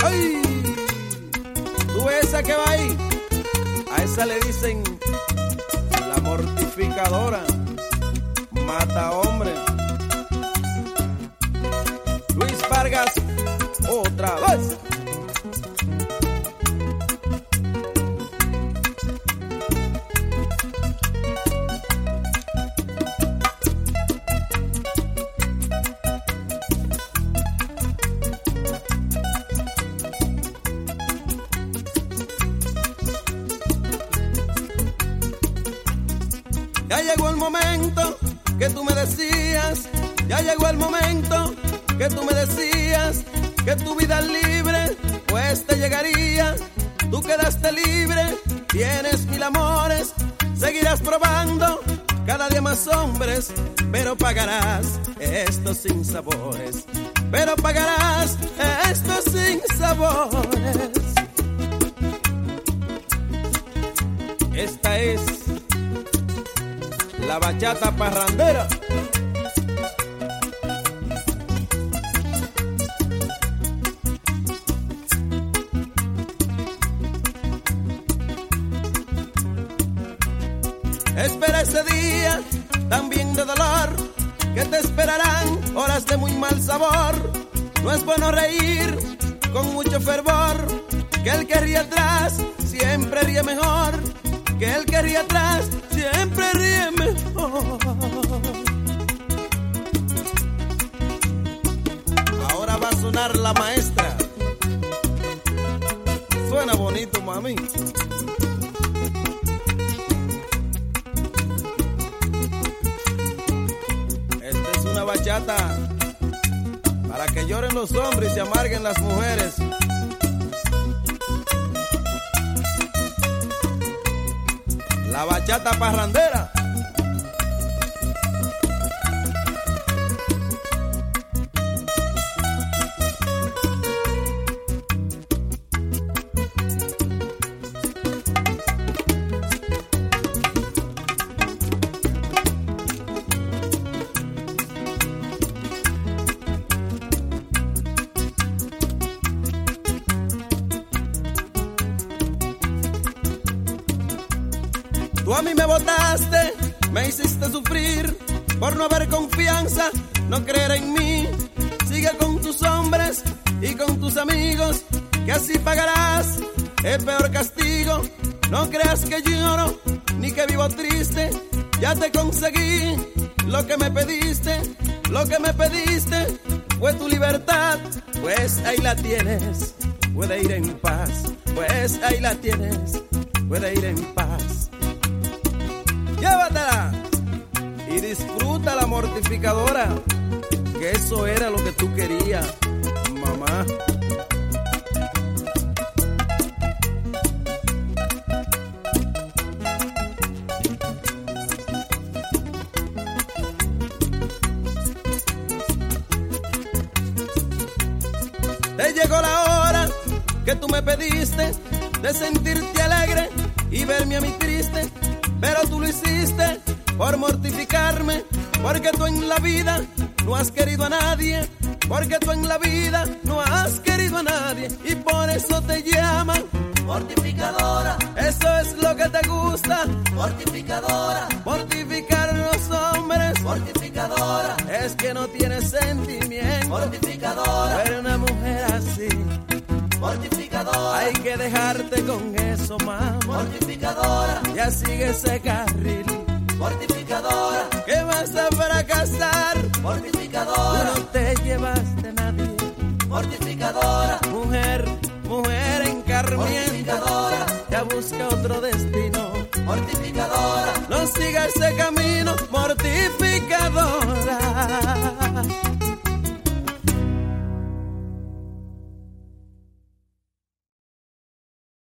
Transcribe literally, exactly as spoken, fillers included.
¡Ay! ¿Tú ves esa que va ahí? A esa le dicen la mortificadora, mata hombre. Luis Vargas, otra vez. Ya llegó el momento que tú me decías, ya llegó el momento que tú me decías que tu vida es libre, pues te llegaría, tú quedaste libre, tienes mil amores, seguirás probando cada día más hombres, pero pagarás estos sinsabores, pero pagarás estos sinsabores. Esta es la bachata parrandera. Espera ese día también de dolor, que te esperarán horas de muy mal sabor. No es bueno reír con mucho fervor, que el que ríe atrás siempre ríe mejor, que el que ríe atrás siempre ríe mejor. Ahora va a sonar la maestra. Suena bonito, mami. Esta es una bachata para que lloren los hombres y se amarguen las mujeres. La bachata parrandera. Tú a mí me botaste, me hiciste sufrir por no haber confianza, no creer en mí. Sigue con tus hombres y con tus amigos, que así pagarás el peor castigo. No creas que lloro ni que vivo triste, ya te conseguí lo que me pediste. Lo que me pediste fue tu libertad, pues ahí la tienes, puede ir en paz. Pues ahí la tienes, puede ir en paz. Llévatela y disfruta la mortificadora, que eso era lo que tú querías, mamá. Te llegó la hora que tú me pediste de sentirte alegre y verme a mí triste, pero tú lo hiciste por mortificarme, porque tú en la vida no has querido a nadie, porque tú en la vida no has querido a nadie, y por eso te llaman mortificadora. Eso es lo que te gusta, mortificadora. Mortificar a los hombres, mortificadora. Es que no tienes sentimiento, mortificadora. Pero una mujer así, mortificadora. Hay que dejarte con eso, mamá. Mortificadora. Ya sigue ese carril, mortificadora. Que vas a fracasar, mortificadora. Tú no te llevas de nadie, mortificadora. Mujer, mujer encarmienta, ya busca otro destino, mortificadora. No siga ese camino,